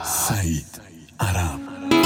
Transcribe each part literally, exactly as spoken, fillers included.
سعید عرب.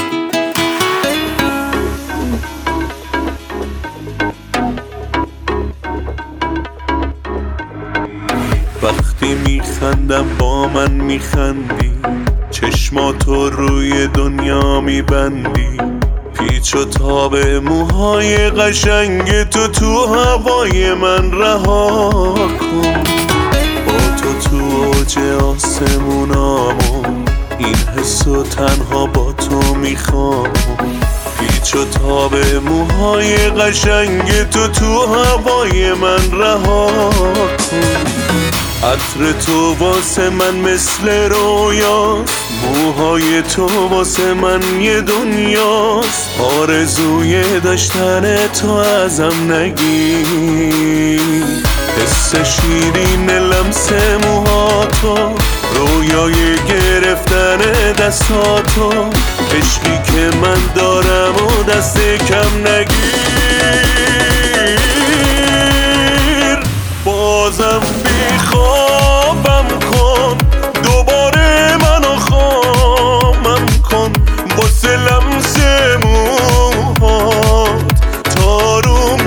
وقتی میخندم با من میخندی، چشماتو روی دنیا میبندی، پیچ و تاب موهای قشنگ تو تو هوای من رها کن. با تو تو اوج آسمونامو، این حسو تنها با تو میخوام. پیچ و تاب موهای قشنگ تو تو هوای من رها کن. عطر تو واسه من مثل رویاست، موهای تو واسه من یه دنیاست. آرزوی داشتن تو ازم نگیر، حس شیرین لمس موهاتو، رویای گرفتن دستاتو، عشقی که من دارم و دست کم نگیر. بازم بیخوابم کن، دوباره منو خامم کن، واسه لمس موهات تارو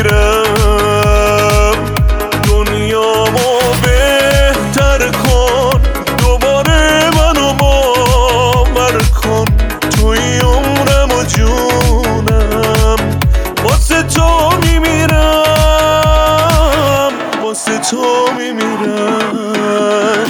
بگیرم. دنیامو بهتر کن، دوباره منو باور کن، توی عمرم و جونم واسه تو میمیرم، واسه تو میمیرم.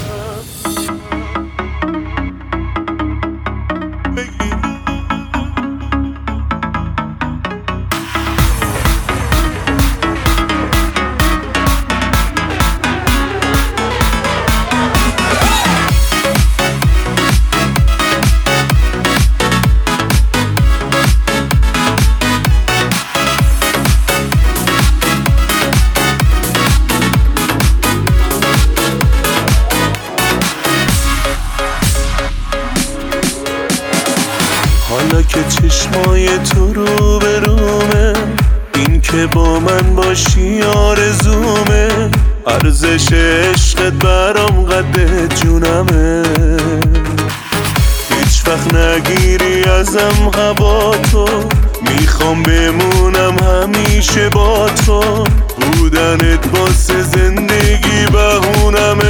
حالا که چشمای تو رو به رومه، این که با من باشی آرزومه. ارزش عشقت برام قد جونمه، هیچ وقت نگیری ازم هوا تو. میخوام بمونم همیشه با تو، بودنت واسه زندگی بهونمه.